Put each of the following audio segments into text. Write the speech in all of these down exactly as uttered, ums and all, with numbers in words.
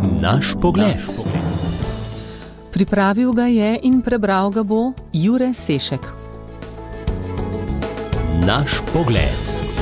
Naš pogled. Pripravil ga je in prebral ga bo Jure Sešek. Naš pogled.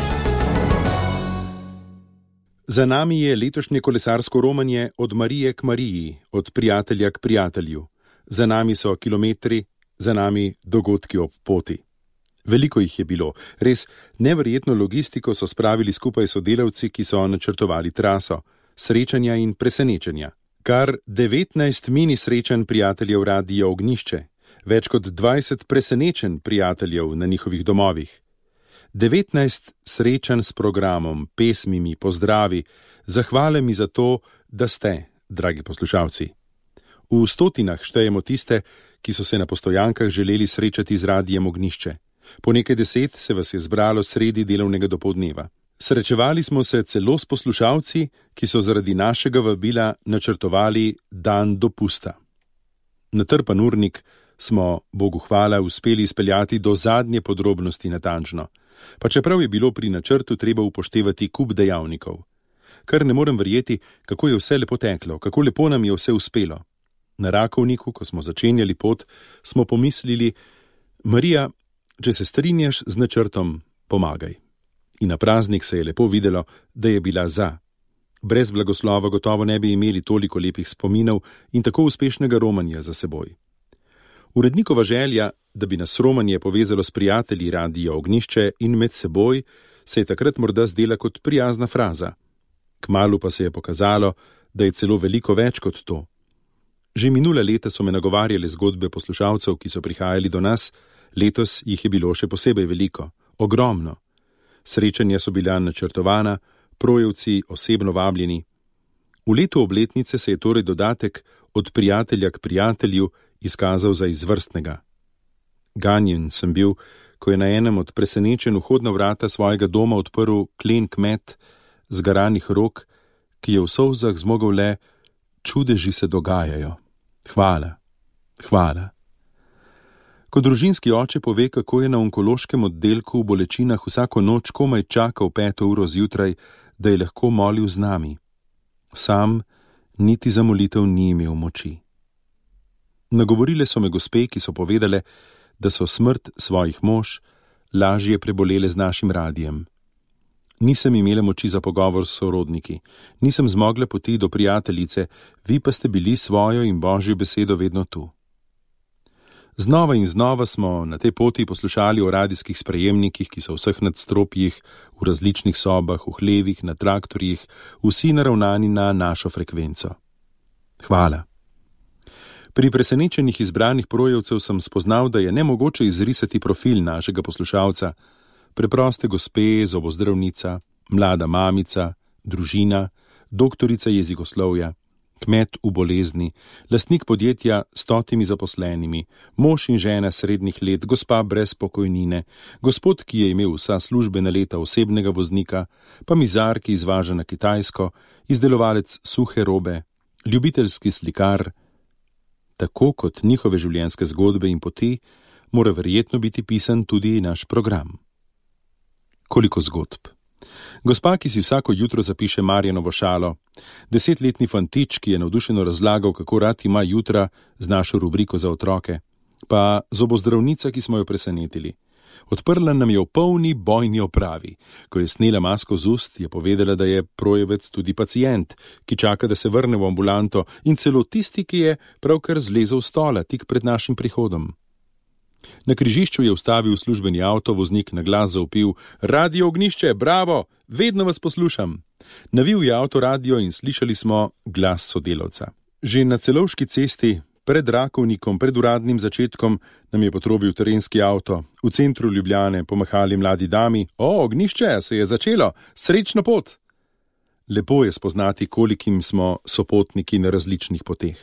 Za nami je letošnje kolesarsko romanje Od Marije k Mariji, od prijatelja k prijatelju. Za nami so kilometri, za nami dogodki ob poti. Veliko jih je bilo, res neverjetno logistiko so spravili skupaj sodelavci, ki so načrtovali traso, srečanja in presenečenja. Kar devetnajst mini srečanj prijateljev Radia Ognjišče, več kot dvajset presenečenj prijateljev na njihovih domovih. devetnajst srečanj s programom, pesmimi, pozdravi, zahvalami za to, da ste, dragi poslušalci. V stotinah štejemo tiste, ki so se na postojankah želeli srečati z Radijem Ognjišče. Po nekaj deset se vas je zbralo sredi delovnega dopoldneva. Srečevali smo se celo s poslušalci, ki so zaradi našega vabila načrtovali dan dopusta. Natrpan urnik smo, Bogu hvala, uspeli izpeljati do zadnje podrobnosti natančno. Pa čeprav je bilo pri načrtu treba upoštevati kup dejavnikov. Kar ne morem verjeti, kako je vse lepo teklo, kako lepo nam je vse uspelo. Na Rakovniku, ko smo začenjali pot, smo pomislili: Marija, če se strinjaš z načrtom, pomagaj. In na praznik se je lepo videlo, da je bila za. Brez blagoslova gotovo ne bi imeli toliko lepih spominov in tako uspešnega romanja za seboj. Urednikova želja, da bi nas romanje povezalo s prijatelji Radia Ognjišče in med seboj, se je takrat morda zdela kot prijazna fraza. Kmalu pa se je pokazalo, da je celo veliko več kot to. Že minula leta so me nagovarjale zgodbe poslušalcev, ki so prihajali do nas, letos jih je bilo še posebej veliko, ogromno. Srečanja so bila načrtovana, projevci osebno vabljeni. V letu obletnice se je torej dodatek Od prijatelja k prijatelju izkazal za izvrstnega. Ganjen sem bil, ko je na enem od presenečenj vhodna vrata svojega doma odprl klen kmet zgaranih rok, ki je v solzah zmogel le: čudeži se dogajajo. Hvala, hvala. Ko družinski oče pove, kako je na onkološkem oddelku v bolečinah vsako noč komaj čakal peto uro zjutraj, da je lahko molil z nami. Sam niti za molitev ni imel moči. Nagovorile so me gospe, ki so povedale, da so smrt svojih mož lažje prebolele z našim radijem. Nisem imela moči za pogovor s sorodniki, nisem zmogla poti do prijateljice, vi pa ste bili svojo in Božjo besedo vedno tu. Znova in znova smo na tej poti poslušali o radijskih sprejemnikih, ki so v vseh nadstropjih, v različnih sobah, v hlevih, na traktorjih, vsi naravnani na našo frekvenco. Hvala. Pri presenečenih izbranih projevcev sem spoznal, da je nemogoče izrisati profil našega poslušalca, preproste gospe, zobozdravnica, mlada mamica, družina, doktorica jezikoslovja, kmet v bolezni, lastnik podjetja s stotimi zaposlenimi, mož in žena srednjih let, gospa brez pokojnine, gospod, ki je imel vsa službena leta osebnega voznika, pa mizar, ki izvaža na Kitajsko, izdelovalec suhe robe, ljubiteljski slikar. Tako kot njihove življenjske zgodbe in poti, mora verjetno biti pisan tudi naš program. Koliko zgodb. Gospa, ki si vsako jutro zapiše Marjanovo šalo, desetletni fantič, ki je navdušeno razlagal, kako rad ima jutra z našo rubriko za otroke, pa zobozdravnica, ki smo jo presenetili. Odprla nam je v polni bojni opravi. Ko je snela masko z ust, je povedala, da je projevec tudi pacient, ki čaka, da se vrne v ambulanto, in celo tisti, ki je pravkar zlezel s stola tik pred našim prihodom. Na križišču je ustavil službeni avto, voznik na glas zavpil: Radio Ognjišče, bravo, vedno vas poslušam. Navil je avto radio in slišali smo glas sodelavca. Že na Celovški cesti, pred Rakovnikom, pred uradnim začetkom, nam je potrobil terenski avto. V centru Ljubljane pomahali mladi dami: O, Ognjišče, se je začelo, srečno pot! Lepo je spoznati, kolikim smo sopotniki na različnih poteh.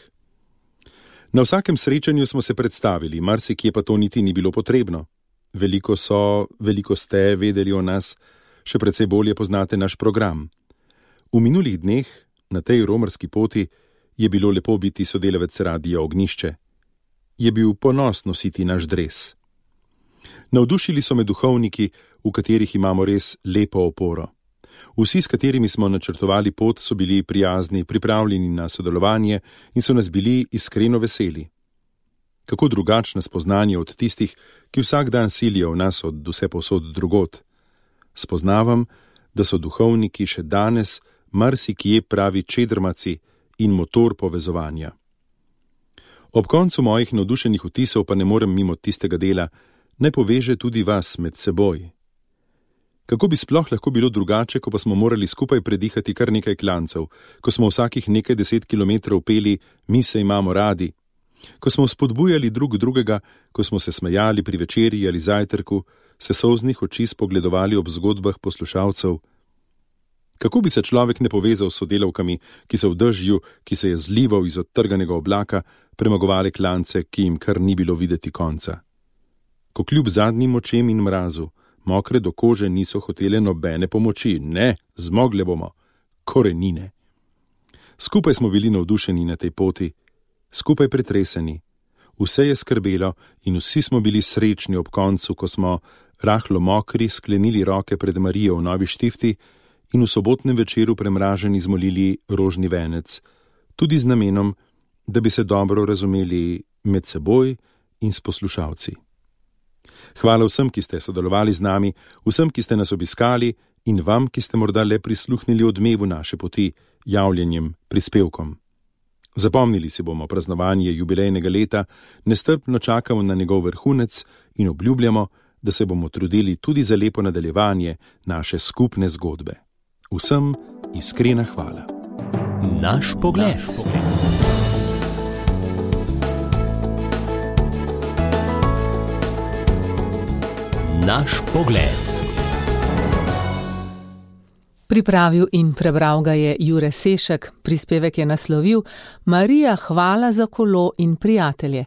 Na vsakem srečanju smo se predstavili, marsikje pa to niti ni bilo potrebno. Veliko so, veliko ste vedeli o nas, še precej bolje poznate naš program. V minulih dneh, na tej romarski poti, je bilo lepo biti sodelavec Radia Ognjišče. Je bil ponos nositi naš dres. Navdušili so me duhovniki, v katerih imamo res lepo oporo. Vsi, s katerimi smo načrtovali pot, so bili prijazni, pripravljeni na sodelovanje in so nas bili iskreno veseli. Kako drugačno spoznanje od tistih, ki vsak dan silijo v nas od vse povsod drugot. Spoznavam, da so duhovniki še danes marsikje pravi čedrmaci in motor povezovanja. Ob koncu mojih navdušenih vtisov pa ne morem mimo tistega dela, ne poveže tudi vas med seboj. Kako bi sploh lahko bilo drugače, ko pa smo morali skupaj predihati kar nekaj klancev, ko smo vsakih nekaj deset kilometrov peli Mi se imamo radi, ko smo spodbujali drug drugega, ko smo se smejali pri večerji ali zajtrku, se solznih oči spogledovali ob zgodbah poslušalcev. Kako bi se človek ne povezal s sodelavkami, ki so v dežju, ki se je zlival iz odtrganega oblaka, premagovali klance, ki jim kar ni bilo videti konca. Ko kljub zadnjim očem in mrazu, mokre do kože niso hotele nobene pomoči, ne, zmogle bomo, korenine. Skupaj smo bili navdušeni na tej poti, skupaj pretreseni. Vse je skrbelo in vsi smo bili srečni ob koncu, ko smo, rahlo mokri, sklenili roke pred Marijo v Novi Štifti in v sobotnem večeru premraženi zmolili rožni venec, tudi z namenom, da bi se dobro razumeli med seboj in s poslušalci. Hvala vsem, ki ste sodelovali z nami, vsem, ki ste nas obiskali in vam, ki ste morda le prisluhnili odmevu naše poti, javljanjem, prispevkom. Zapomnili si bomo praznovanje jubilejnega leta, nestrpno čakamo na njegov vrhunec in obljubljamo, da se bomo trudili tudi za lepo nadaljevanje naše skupne zgodbe. Vsem iskrena hvala. Naš pogled. Naš pogled. Pripravil in prebral ga je Jure Sešek, prispevek je naslovil Marija, hvala za kolo in prijatelje.